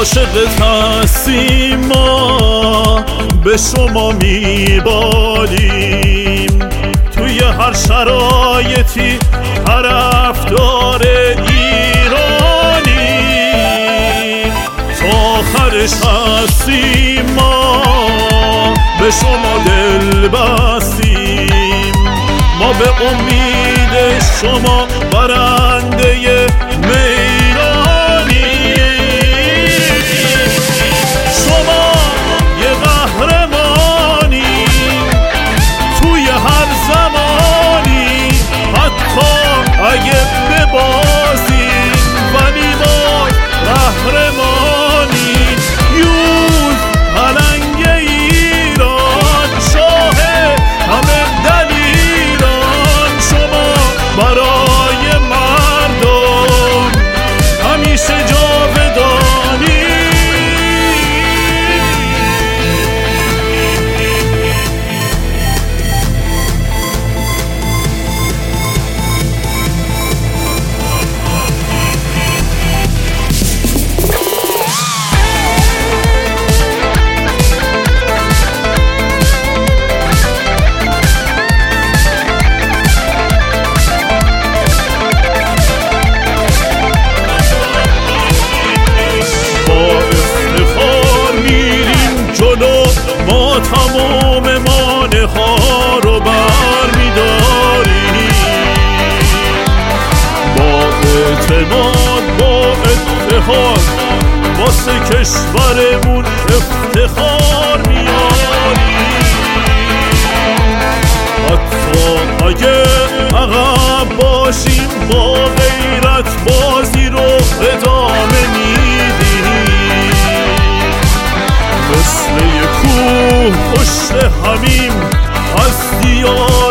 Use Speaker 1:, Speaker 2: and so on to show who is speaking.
Speaker 1: عاشقت هستیم ما، به شما میبالیم توی هر شرایطی طرفدار ایرانیم. تا آخرش هستیم ما، به شما دل بستیم، ما به امید شما برنده میرانیم. شما یه قهرمانی توی هر زمانی، حتی اگه ببازیم ولی ما قهرمانی. یوز پلنگ ایران، شاه همه دلیران، شما برای مردم همیشه جاودانی. ما تمام مانع ها رو برمی‌داریم، با اعتماد با اتحاد واسه کشورمون افتخار میاریم. حتی اگه عقب باشیم با غیرت بازی رو ادامه میدیم، مثل یه کوه پشت همیم از دیار